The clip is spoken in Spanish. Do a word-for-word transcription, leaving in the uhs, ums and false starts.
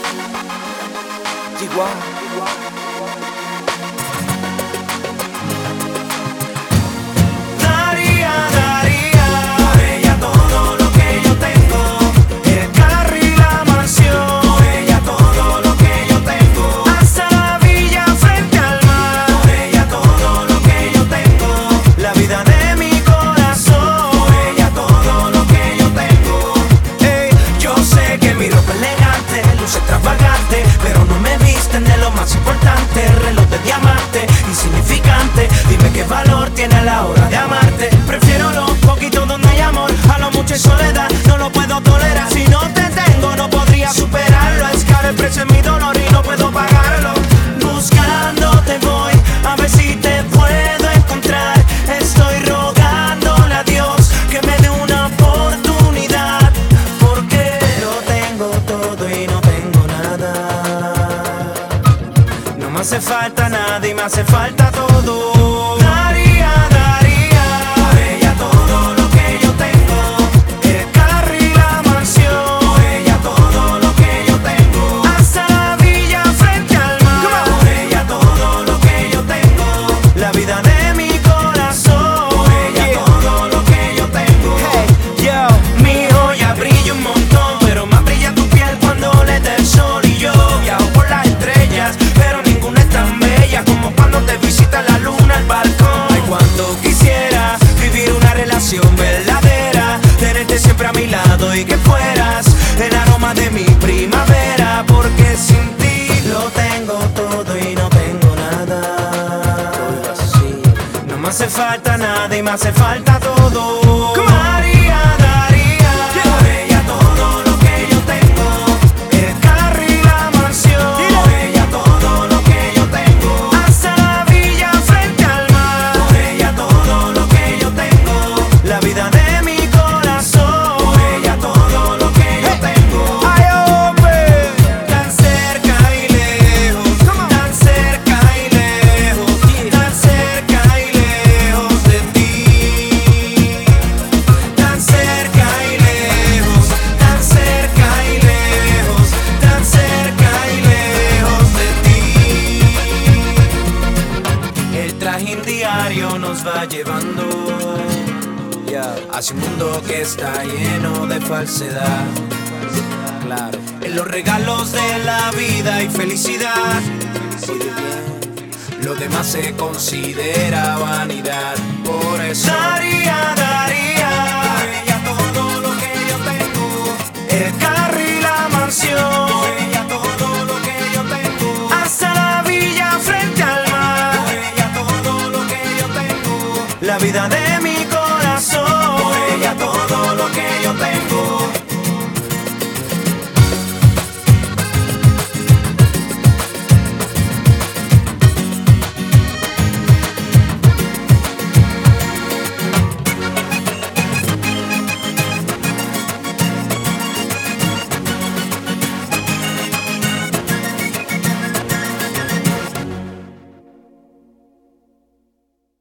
Daría, daría por ella todo lo que yo tengo, el carro y la mansión. Por ella todo lo que yo tengo, hasta la villa frente al mar. Por ella todo lo que yo tengo, la vida de mi corazón. Por ella todo lo que yo tengo. Ey, yo sé que mi ropa elegante, luce extravagante, pero no me visten de lo más importante. Reloj de diamante, insignificante. Dime qué valor tiene a la hora de amarte. Prefiero lo poquito donde hay amor a lo mucho y soledad. No lo puedo tolerar. Si no te tengo, no podría superarlo. Es caro el precio de mi dolor y no puedo pagarlo. Buscándote voy, a ver si te puedo encontrar. Estoy rogándole a Dios que me dé una oportunidad, porque lo tengo todo y no tengo nada. No me hace falta nada y me hace falta todo. Daría, daría por ella todo lo que yo tengo, el carro y la mansión. Por ella todo lo que yo tengo, hasta la villa frente al mar. Por ella todo lo que yo tengo, la vida de mi corazón. Por ella todo lo que yo tengo. Hey, yo, mi joya brilla un montón, pero más brilla tu piel cuando le da el sol. Y yo viajo por las estrellas, pero ninguna es tan bella como cuando te visita la luna al balcón. Ay, cuando quisiera vivir una relación verdadera, tenerte siempre a mi lado y que fueras el aroma de mi primavera, porque sin ti lo tengo todo y no tengo nada. No me hace falta nada y me hace falta todo. Daría, daría por ella todo lo que yo tengo, el carro y la mansión. Por ella todo lo que yo tengo, hasta la villa frente al mar. Por ella todo lo que yo tengo, la vida de mi corazón. Por ella todo lo que yo tengo. Ay, hombre, tan cerca y lejos, tan cerca y lejos, tan cerca y lejos de ti. Tan cerca y lejos, tan cerca y lejos, tan cerca y lejos de ti. El trajín diario nos va llevando hacia un mundo que está lleno de falsedad. Claro, en los regalos de la vida y felicidad, lo demás se considera vanidad. Por eso daría, daría por ella todo lo que yo tengo, el